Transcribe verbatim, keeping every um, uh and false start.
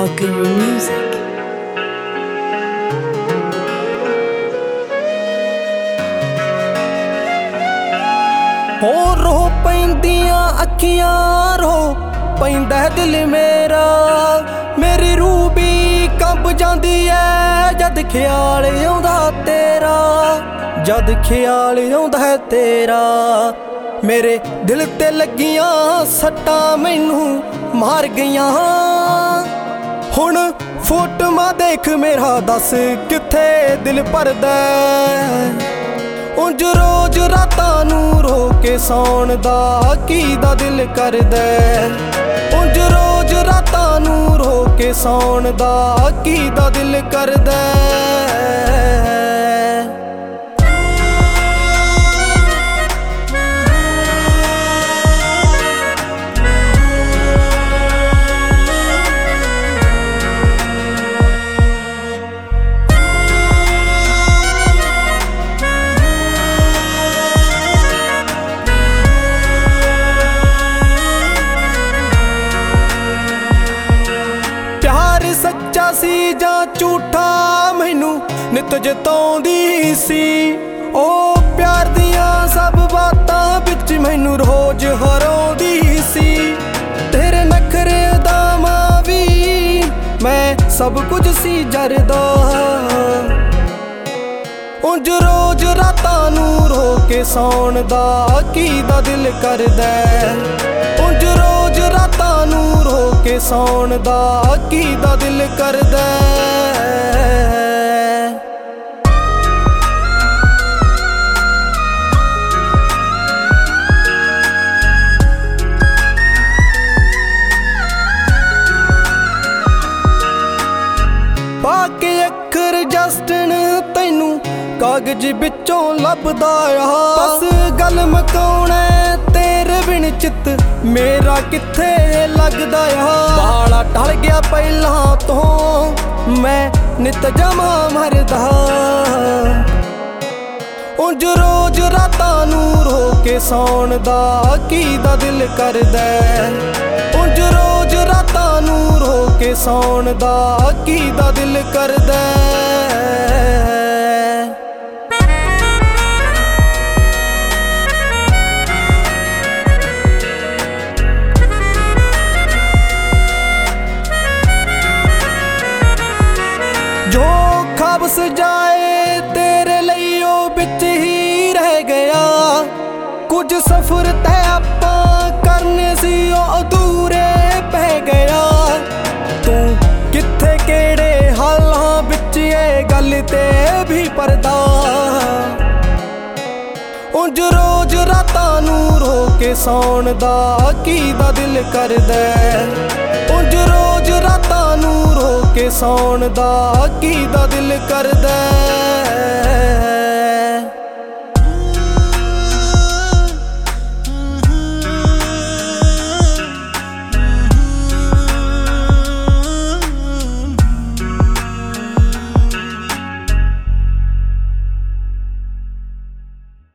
Guru Music. हो रो पैंदियां अखियां रो पैंदा दिल मेरा, मेरी रूह भी कंब जांदी है जद ख्याल आउंदा तेरा, जद ख्याल आउंदा है तेरा। मेरे दिल ते लगियां सट्टां मैनू मार गईयां, हुण फोटोआं देख मेरा दस कित्थे दिल भरदा। उंज रोज रातां नू रो के सौण दा की दा दिल करदा, उंज रोज रातां नू रो के सौण दा की दा दिल करदा। सच्चा सी जां झूठा मैनू नित जताउंदी सी, ओ प्यार दियां सब बातां विच मैनू रोज हराउंदी सी। तेरे नखरे दा मां वी मैं सब कुछ सी जरदा, उंज रोज रातां नू रो के सौण दा की दा दिल करदा, उंज रोज रातां नू रो के सौण दा की दा दिल करदा। पाके अखर जस्टन तैनू कागज बिचों लभदा आ, बस गल मकाउणा तेरे बिन चित मेरा कित्थे लगदा आ। बाला टल गया पहलां तो मैं नित जमा मरदा, उंज रोज रातां नू रो के सौण दा की दा दिल करदा, उंज रोज रातां नू रो के सौण दा की दा दिल करदा। जो ख्वाब सजाए तेरे लई ओ बिच ही रह गया, कुछ सफर तै आपां करने सी ओ अधूरे पै गया। तू कित्थे केड़े हालां बिच ए गल ते भी परदा, उंज रोज रातां नू रो के सौण दा की दा दिल करदा, उंज रोज रातां नू रो के सौण दा की दा दिल करदा।